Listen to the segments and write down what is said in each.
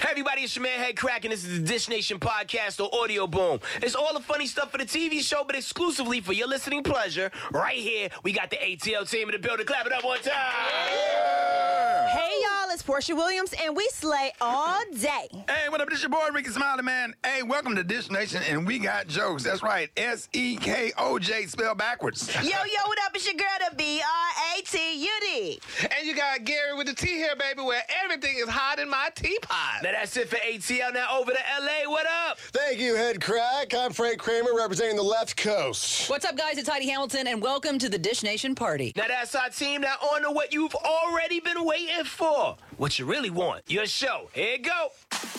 Hey everybody, it's your man Head Crack, and this is the Dish Nation podcast or Audio Boom. It's all the funny stuff for the TV show, but exclusively for your listening pleasure. Right here, we got the ATL team in the building. Clap it up one time. Yeah. Hey y'all, it's Portia Williams, and we slay all day. Hey, what up? This your boy Ricky Smiley, man. Hey, welcome to Dish Nation, and we got jokes. That's right, SEKOJ spelled backwards. Yo, what up? It's your girl, the BRATUD. And you got Gary with the T here, baby, where everything is hot in my teapot. Now that's it for ATL. Now over to LA. What up? Thank you, Head Crack. I'm Frank Kramer, representing the left coast. What's up, guys? It's Heidi Hamilton, and welcome to the Dish Nation party. Now that's our team. Now on to what you've already been waiting for. What you really want. Your show. Here you go.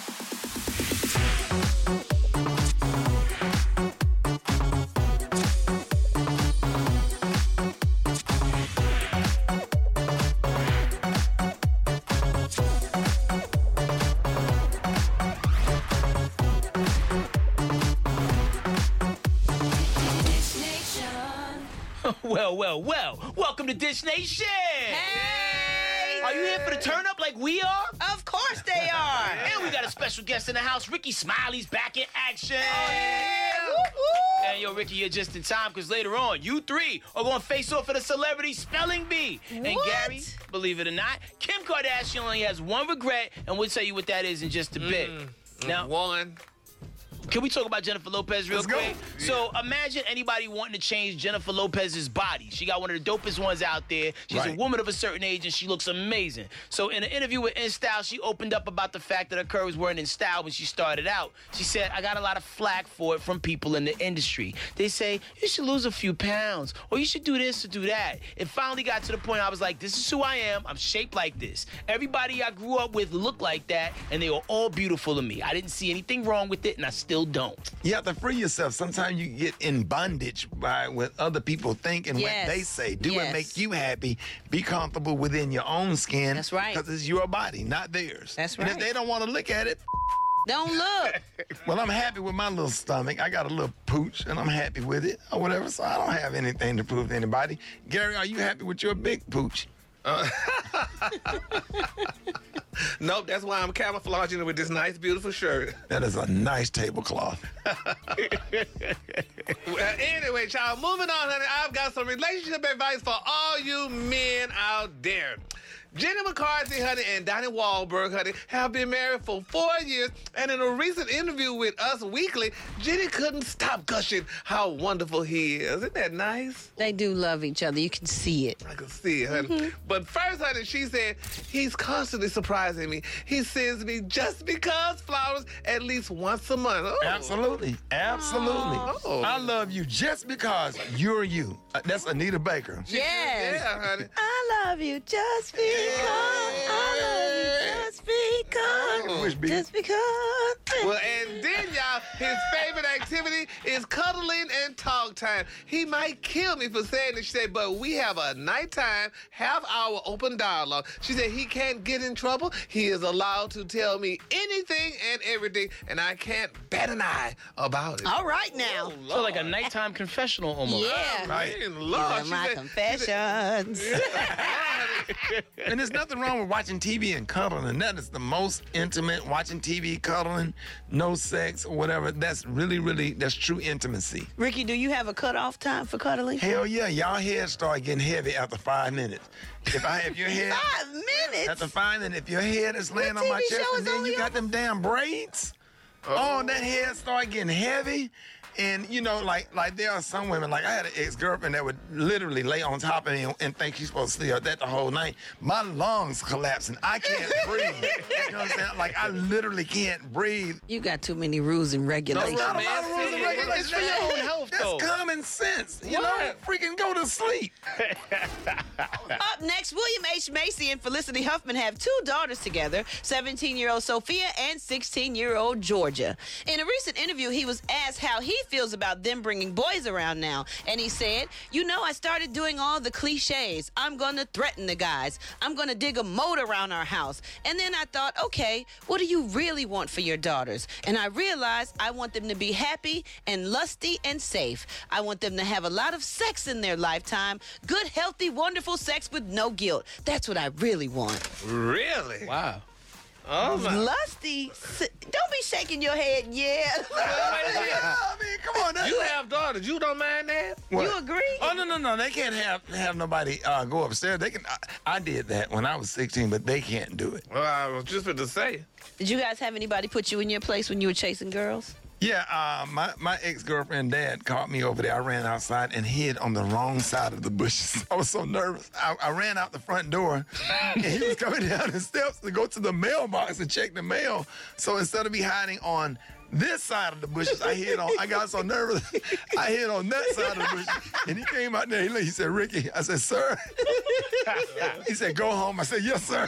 Well. Welcome to Dish Nation. Hey! Are you here for the turn up like we are? Of course they are. And we got a special guest in the house. Ricky Smiley's back in action. And yo, Ricky, you're just in time because later on, you three are going to face off at a celebrity spelling bee. And Gary, believe it or not, Kim Kardashian only has one regret, and we'll tell you what that is in just a bit. Now, One. Can we talk about Jennifer Lopez real quick? Yeah. So imagine anybody wanting to change Jennifer Lopez's body. She got one of the dopest ones out there. She's a woman of a certain age, and she looks amazing. So in an interview with InStyle, she opened up about the fact that her curves weren't in style when she started out. She said, I got a lot of flack for it from people in the industry. They say, you should lose a few pounds, or you should do this or do that. It finally got to the point I was like, this is who I am. I'm shaped like this. Everybody I grew up with looked like that, and they were all beautiful to me. I didn't see anything wrong with it, and I still don't. You have to free yourself. Sometimes you get in bondage by what other people think and what they say. Do what make you happy. Be comfortable within your own skin. That's right. Because it's your body, not theirs. That's And right. if they don't want to look at it, Don't look. well, I'm happy with my little stomach. I got a little pooch, and I'm happy with it or whatever, so I don't have anything to prove to anybody. Gary, are you happy with your big pooch? Nope, that's why I'm camouflaging it with this nice, beautiful shirt. That is a nice tablecloth. Well, anyway, child, moving on, honey. I've got some relationship advice for all you men out there. Jenny McCarthy, honey, and Donnie Wahlberg, honey, have been married for 4 years, and in a recent interview with Us Weekly, Jenny couldn't stop gushing how wonderful he is. Isn't that nice? They do love each other. You can see it. I can see it, honey. But first, honey, she said, he's constantly surprising me. He sends me just because flowers at least once a month. Oh. Absolutely. Oh. I love you just because you're you. That's Anita Baker. Yes. Yeah, honey. I love you just because. I love you just because. Which beat? Just because. Well, and then, y'all, his favorite activity is cuddling and talk time. He might kill me for saying this, she said, but we have a nighttime, half-hour open dialogue. She said he can't get in trouble. He is allowed to tell me anything and everything, and I can't bat an eye about it. All right now. So like a nighttime confessional almost. Yeah. Right. Man, Lord, These are she my said- confessions. And there's nothing wrong with watching TV and cuddling. That is the most intimate, watching TV, cuddling, no sex or whatever. That's really, that's true intimacy. Ricky, do you have a cutoff time for cuddling? Hell yeah, y'all head start getting heavy after 5 minutes. If your head, 5 minutes? after 5 minutes, if your head is laying on my TV chest show and is then only you got them damn braids, that head start getting heavy. And, you know, like there are some women, like I had an ex-girlfriend that would literally lay on top of me and think she's supposed to stay up that the whole night. My lungs collapsing. I can't breathe. You know what I'm saying? Like, I literally can't breathe. You got too many rules and regulations. Not a lot of rules and regulations. It's for your own health, That's though. common sense. You know, freaking go to sleep. Up next, William H. Macy and Felicity Huffman have 2 daughters together, 17-year-old Sophia and 16-year-old Georgia. In a recent interview, he was asked how he feels about them bringing boys around now. And he said, I started doing all the cliches. I'm going to threaten the guys. I'm going to dig a moat around our house. And then I thought, okay, what do you really want for your daughters? And I realized I want them to be happy and lusty and safe. I want them to have a lot of sex in their lifetime. Good, healthy, wonderful sex with no guilt. That's what I really want. Really? Wow. Oh, my. Lusty? Don't be shaking your head, yeah. I mean, come on. You have daughters. You don't mind that? What? You agree? Oh, no. They can't have nobody go upstairs. They can. I did that when I was 16, but they can't do it. Well, I was just going to say. Did you guys have anybody put you in your place when you were chasing girls? Yeah, my ex-girlfriend dad caught me over there. I ran outside and hid on the wrong side of the bushes. I was so nervous. I ran out the front door, and he was coming down the steps to go to the mailbox and check the mail. So instead of me hiding on this side of the bushes, I got so nervous, I hid on that side of the bushes. And he came out there, he said, Ricky. I said, sir. He said, go home. I said, yes, sir.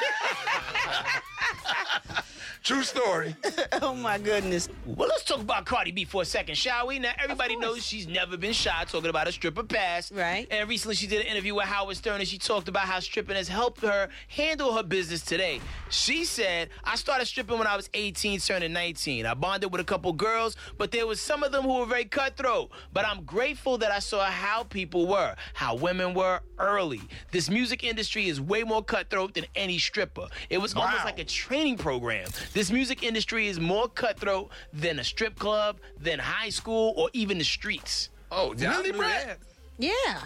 True story. Oh, my goodness. Well, let's talk about Cardi B for a second, shall we? Now, everybody knows she's never been shy talking about a stripper past. Right. And recently she did an interview with Howard Stern, and she talked about how stripping has helped her handle her business today. She said, I started stripping when I was 18, turning 19. I bonded with a couple girls, but there was some of them who were very cutthroat. But I'm grateful that I saw how people were, how women were early. This music industry is way more cutthroat than any stripper. It was almost like a training program. This music industry is more cutthroat than a strip club, than high school, or even the streets. Oh, Really, knew Brad? that. Yeah.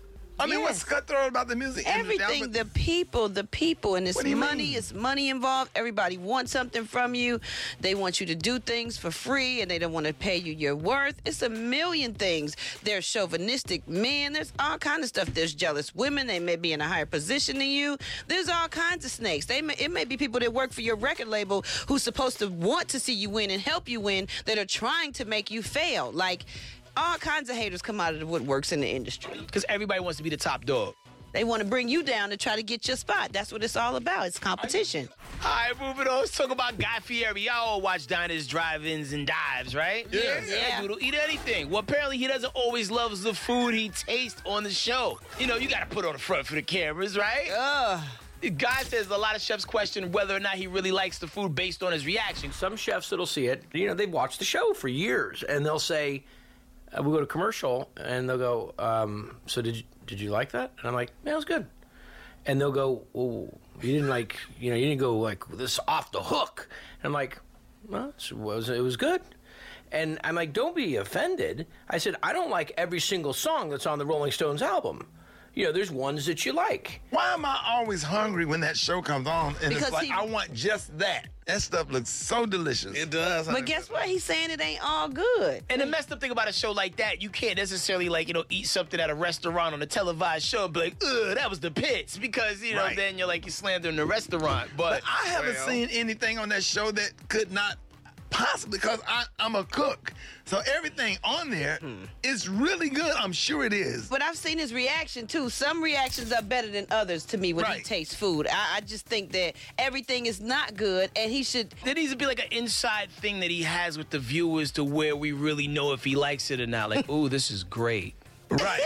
I mean, Yes. what's cutthroat about the music industry? Everything, the people, and it's What do you money, mean? it's money involved. Everybody wants something from you. They want you to do things for free, and they don't want to pay you your worth. It's a million things. There's chauvinistic men. There's all kinds of stuff. There's jealous women. They may be in a higher position than you. There's all kinds of snakes. It may be people that work for your record label who's supposed to want to see you win and help you win that are trying to make you fail. Like, all kinds of haters come out of the woodworks in the industry. Because everybody wants to be the top dog. They want to bring you down to try to get your spot. That's what it's all about. It's competition. All right, moving on. Let's talk about Guy Fieri. Y'all all watch diners, drive-ins, and dives, right? Yeah. Yeah. That dude will eat anything. Well, apparently he doesn't always love the food he tastes on the show. You know, you got to put on the front for the cameras, right? The guy says a lot of chefs question whether or not he really likes the food based on his reaction. Some chefs that'll see it, they've watched the show for years, and they'll say, we go to commercial, and they'll go, so did you like that? And I'm like, yeah, it was good. And they'll go, well, you didn't go like this off the hook. And I'm like, well, it was good. And I'm like, don't be offended. I said, I don't like every single song that's on the Rolling Stones album. There's ones that you like. Why am I always hungry when that show comes on? And Because it's like, I want just that. That stuff looks so delicious. It does. But guess what? He's saying it ain't all good. And the messed up thing about a show like that, you can't necessarily eat something at a restaurant on a televised show and be like, ugh, that was the pits. Because, Right. then you're slandering the restaurant. But I haven't seen anything on that show that could not possibly, because I'm a cook. So everything on there is really good. I'm sure it is. But I've seen his reaction, too. Some reactions are better than others to me when he Right. tastes food. I just think that everything is not good, and he should... there needs to be an inside thing that he has with the viewers to where we really know if he likes it or not. Like, ooh, this is great. Right.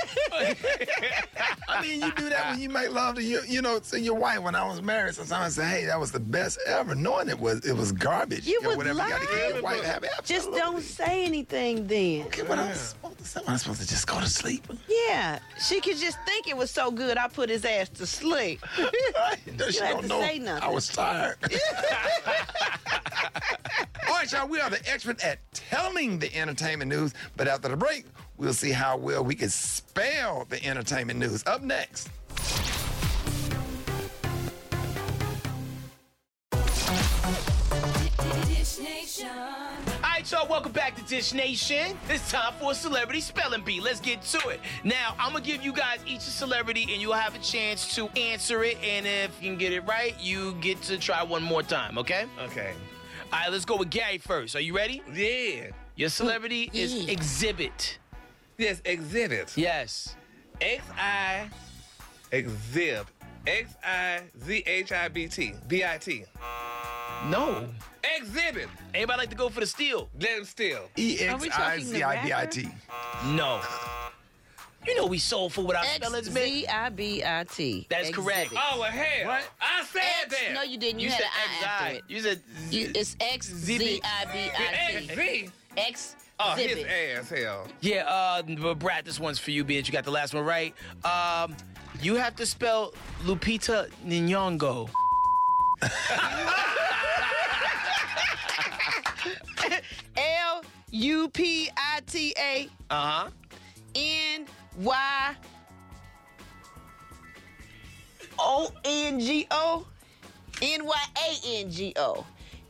I mean, you do that when you make love to your wife. When I was married, sometimes I say, hey, that was the best ever, knowing it was garbage. You would whatever you got to give lie. your wife. Just Absolutely. don't say anything then. Okay, what am I supposed to say? Am I supposed to just go to sleep? Yeah. She could just think it was so good, I put his ass to sleep. She have don't to know say nothing. I was tired. All right, y'all, we are the expert at telling the entertainment news, but after the break, we'll see how well we can spell the entertainment news. Up next. All right, y'all, welcome back to Dish Nation. It's time for a celebrity spelling bee. Let's get to it. Now, I'm going to give you guys each a celebrity, and you'll have a chance to answer it. And if you can get it right, you get to try one more time, okay? Okay. All right, let's go with Gary first. Are you ready? Yeah. Your celebrity is Exhibit. Yes, exhibit. Yes. X-I, exhib. X-I-Z-H-I-B-T. B-I-T. No. Exhibit. Anybody like to go for the steal? Let him steal. EXIZIBIT. No. You know we soulful with our spellings, man. X-Z-I-B-I-T. That's correct. Oh, well, hell. What? I said that. No, you didn't. You, You had said an I after it. You said It's X-Z-I-B-I-T. X-Z. X. Oh, his ass, hell. yeah, but Brad, this one's for you, being you got the last one right. You have to spell Lupita Nyong'o. Lupita Nyango Nyango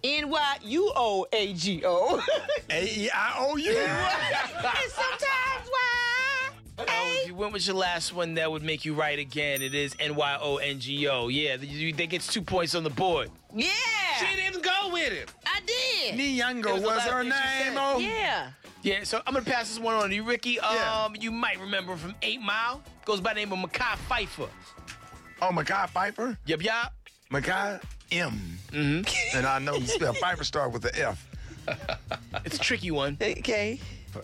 Nyuoago A-E-I-O-U. and sometimes why. If you went with your last one, that would make you right again. It is Nyongo. Yeah, that gets 2 points on the board. Yeah, She didn't go with it. I did. Nyong'o was the was last her thing she name. said. Oh, Yeah. Yeah, so I'm gonna pass this one on to you, Ricky. Yeah. You might remember him from 8 Mile. Goes by the name of Mekhi Phifer. oh, Mekhi Phifer. Yup. Mekhi M. Mm-hmm. And I know you spell Phifer start with the F. It's a tricky one. Okay.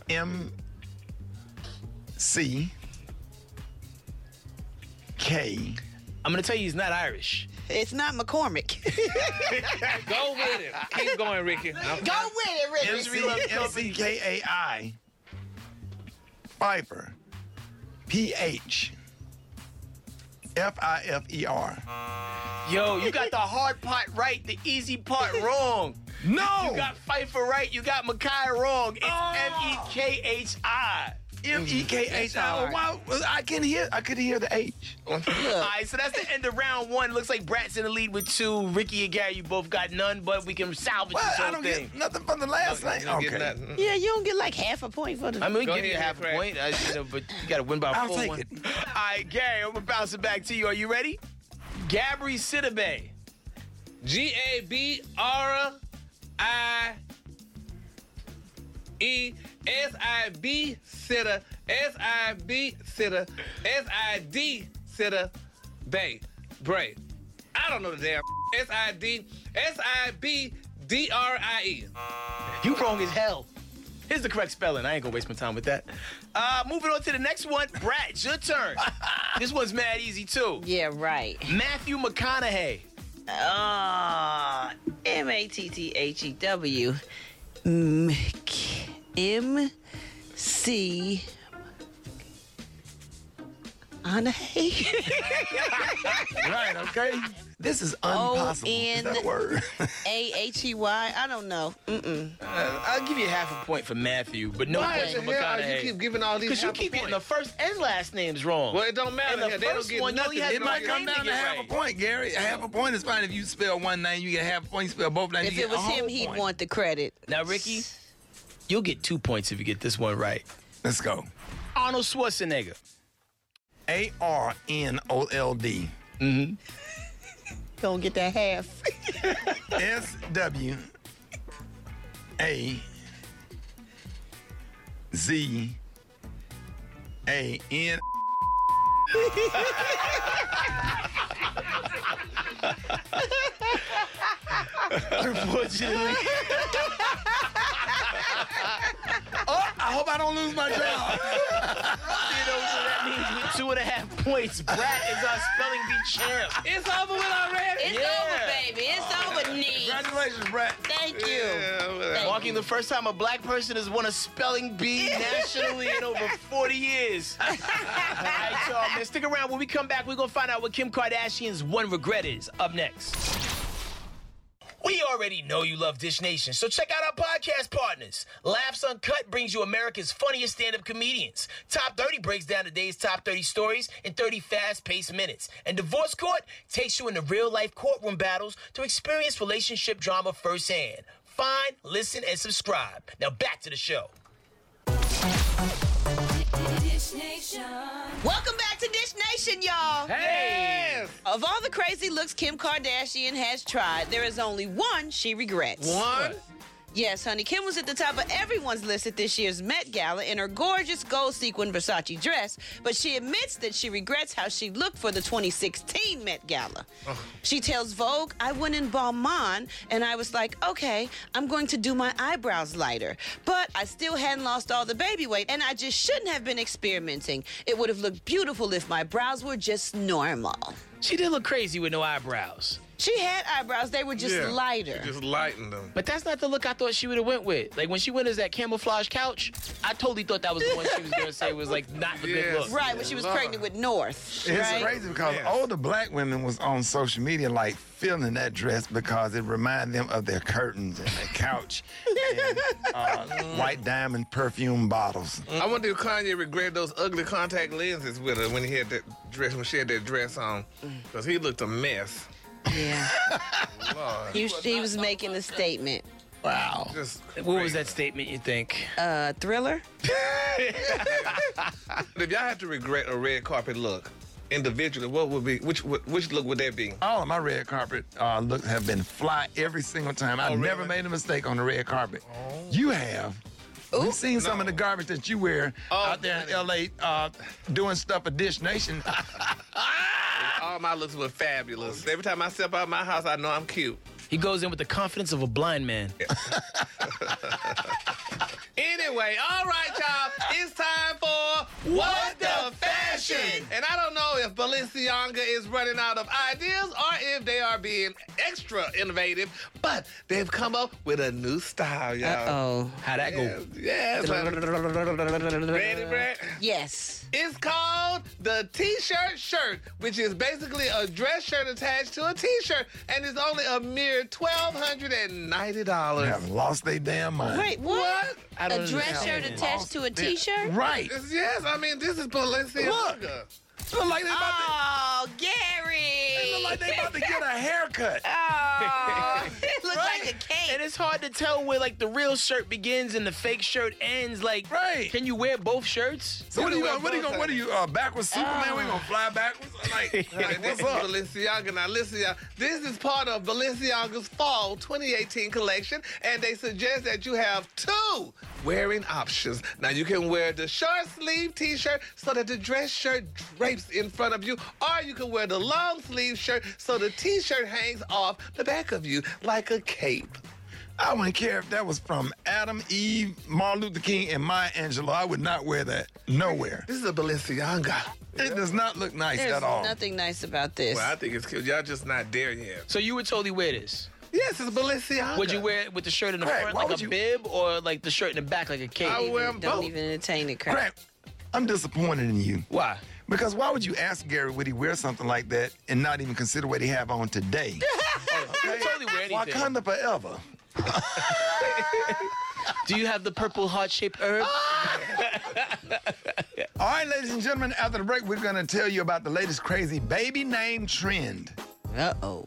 M-C-K. I'm gonna tell you he's not Irish. It's not McCormick. Go with it. Keep going, Ricky. Go with it, Ricky. M-C-K-A-I. Phifer. P-H-F-I-F-E-R. Yo, you got the hard part right, the easy part wrong. No! You got Phifer right, you got Mekhi wrong. It's M-E-K-H-I. M-E-K-H-I. Wow, I could hear the H. All right, so that's the end of round one. Looks like Brat's in the lead with 2. Ricky and Gary, you both got none, but we can salvage What? this I whole don't thing. get nothing from the last You name. don't get Okay. nothing. Yeah, you don't get like half a point for the. I mean, we Go give you ahead, half a Craig. point, but you got to win by I'll 4-1. take it. All right, Gary, I'm going to bounce it back to you. Are you ready? Gabri Sidibe. G-A-B-R-I-E-S-I-B sitter, S-I-B sitter, S-I-D sitter, Bay. Bray. I don't know the damn S-I-D-S-I-B-D-R-I-E. You wrong as hell. Here's the correct spelling. I ain't gonna waste my time with that. Moving on to the next one. Brat, it's your turn. This one's mad easy too. Yeah, right. Matthew McConaughey. M-A-T-T-H-E-W. M-C. Anahey. Right, okay? This is impossible. Is that a word? A-H-E-Y. I don't know. I'll give you half a point for Matthew, but no Why points the for hell you McConaughey. keep giving all these Because you half a keep getting point? the first and last names wrong. Well, it don't matter. And the They don't first get one, you only nothing. had It might one come name down to get half right. a point, Gary. Half a point is fine. If you spell one name, you get half a point. You spell both names, If you it get a was whole him, he'd point. want the credit. Now, Ricky, you'll get 2 points if you get this one right. Let's go. Arnold Schwarzenegger. A-R-N-O-L-D. Don't get that half. S-W-A-Z-A-N. Unfortunately. Oh, I hope I don't lose my job. You know, so that means with 2.5 points, Brat is our spelling bee champ. It's over with already. It's over, baby. It's over, Nee. Congratulations, Brett. Thank you. Yeah, Marking the first time a black person has won a spelling bee nationally in over 40 years. All right, y'all, man, stick around. When we come back, we're going to find out what Kim Kardashian's one regret is. Up next. We already know you love Dish Nation, so check out our podcast partners. Laughs Uncut brings you America's funniest stand-up comedians. Top 30 breaks down the day's top 30 stories in 30 fast-paced minutes. And Divorce Court takes you into real-life courtroom battles to experience relationship drama firsthand. Find, listen, and subscribe. Now back to the show. Welcome back to Dish Nation, y'all. Hey! Of all the crazy looks Kim Kardashian has tried, there is only one she regrets. One? Yes, honey. Kim was at the top of everyone's list at this year's Met Gala in her gorgeous gold sequin Versace dress, but she admits that she regrets how she looked for the 2016 Met Gala. She tells Vogue, I went in Balmain and I was like, okay, I'm going to do my eyebrows lighter, but I still hadn't lost all the baby weight and I just shouldn't have been experimenting. It would have looked beautiful if my brows were just normal. She did look crazy with no eyebrows. She had eyebrows. They were just lighter. Just lightened them. But that's not the look I thought she would have went with. Like when she went as that camouflage couch, I totally thought that was the one she was gonna say was like not the good look. Right, when she was pregnant with North. It's right? crazy because older black women was on social media like feeling that dress because it reminded them of their curtains and their couch and white diamond perfume bottles. I wonder if Kanye regretted those ugly contact lenses with her when he had that dress, when she had that dress on, because he looked a mess. Yeah. Lord. He was making a statement. Wow. Just What was that statement you think? Thriller? If y'all had to regret a red carpet look individually, what would be which look would that be? All of my red carpet looks have been fly every single time. I never really? made a mistake on the red carpet. You have. We've seen some of the garbage that you wear out there in L.A. Doing stuff at Dish Nation. All my looks were fabulous. Every time I step out my house, I know I'm cute. He goes in with the confidence of a blind man. Anyway, all right, y'all. It's time for What the Fashion? And I don't know if Balenciaga is running out of ideas or if they are being extra innovative, but they've come up with a new style, y'all. Oh. How'd that go? Yes. Ready, Brad? Yes. It's called the T-shirt shirt, which is basically a dress shirt attached to a T-shirt, and it's only a mere $1,290. Have lost their damn mind. Wait, what? I don't A dress understand. shirt attached to a T-shirt? Right. Yes, I mean, this is Balenciaga. Look like they about Oh, to, Gary! look like they about to get a haircut. Oh, it looks like a cake. And it's hard to tell where like the real shirt begins and the fake shirt ends. Like, Right. can you wear both shirts? So what are you backwards Superman? We gonna fly backwards? Like This what's is up? Balenciaga. Now listen, y'all. This is part of Balenciaga's Fall 2018 collection, and they suggest that you have two wearing options. Now you can wear the short sleeve T-shirt so that the dress shirt drapes in front of you, or you can wear the long sleeve shirt so the T-shirt hangs off the back of you like a cape. I wouldn't care if that was from Adam, Eve, Martin Luther King, and Maya Angelou. I would not wear that nowhere. This is a Balenciaga. It does not look nice There's at all. nothing nice about this. Well, I think it's cute. Y'all just not there yet. So you would totally wear this? Yes, it's Balenciaga. Would you wear it with the shirt in the Craig, front why like would a you- bib or like the shirt in the back like a cape? I would wear them Don't both. even entertain it, crap. Craig, I'm disappointed in you. Why? Because why would you ask Gary would he wear something like that and not even consider what he have on today? You would totally wear anything. Wakanda forever. Do you have the purple heart-shaped herb? All right, ladies and gentlemen, after the break, we're going to tell you about the latest crazy baby name trend. Uh-oh.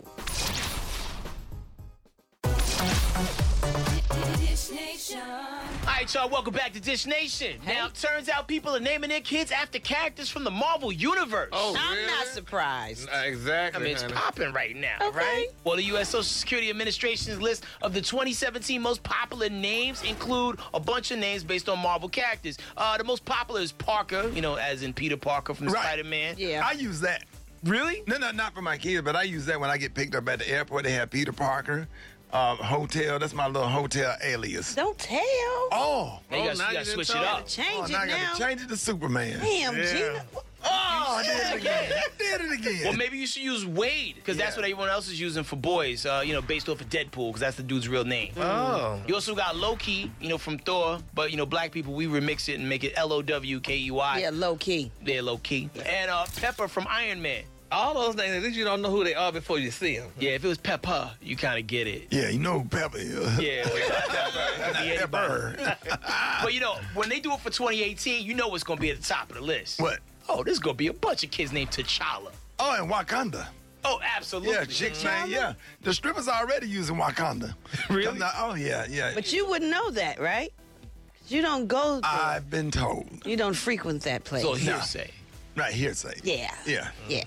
All right, y'all, welcome back to Dish Nation. Now, it turns out people are naming their kids after characters from the Marvel Universe. Oh, I'm really? not surprised. Exactly. I mean, it's honey. popping right now, Okay. right? Well, the U.S. Social Security Administration's list of the 2017 most popular names include a bunch of names based on Marvel characters. The most popular is Parker, you know, as in Peter Parker from Right. Spider-Man. Yeah. I use that. Really? No, not for my kids, but I use that when I get picked up at the airport. They have Peter Parker, hotel. That's my little hotel alias. Don't tell. Oh, Now you Oh, gotta, now you you gotta done switch it told up. me. Change now I it got now. to change it to Superman. Damn, Yeah. Gina. Oh, I did it again. I did it again. Well, maybe you should use Wade, because that's Yeah. what everyone else is using for boys, you know, based off of Deadpool, because that's the dude's real name. Oh. You also got Loki, you know, from Thor, but, you know, black people, we remix it and make it Lowkey. Yeah, low key. They're low-key. And Pepper from Iron Man. All those names, at least you don't know who they are before you see them. Yeah, if it was Pepper, you kind of get it. Yeah, you know who Pepper is. Yeah, Could be anybody. Pepper. But, you know, when they do it for 2018, you know what's going to be at the top of the list. What? Oh, there's going to be a bunch of kids named T'Challa. Oh, and Wakanda. Oh, absolutely. Yeah, chicks name. Yeah, the strippers are already using Wakanda. Really? Oh yeah. But you wouldn't know that, right? 'Cause you don't go there. I've been told. You don't frequent that place. So hearsay. Right, hearsay. Yeah. Yeah. Yeah.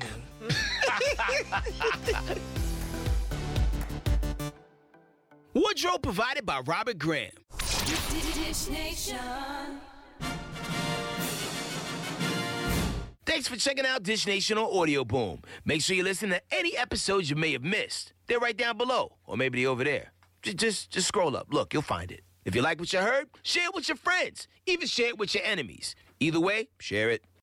Wardrobe provided by Robert Graham. Thanks for checking out Dish Nation on Audio Boom. Make sure you listen to any episodes you may have missed. They're right down below, or maybe they're over there. Just scroll up. Look, you'll find it. If you like what you heard, share it with your friends. Even share it with your enemies. Either way, share it.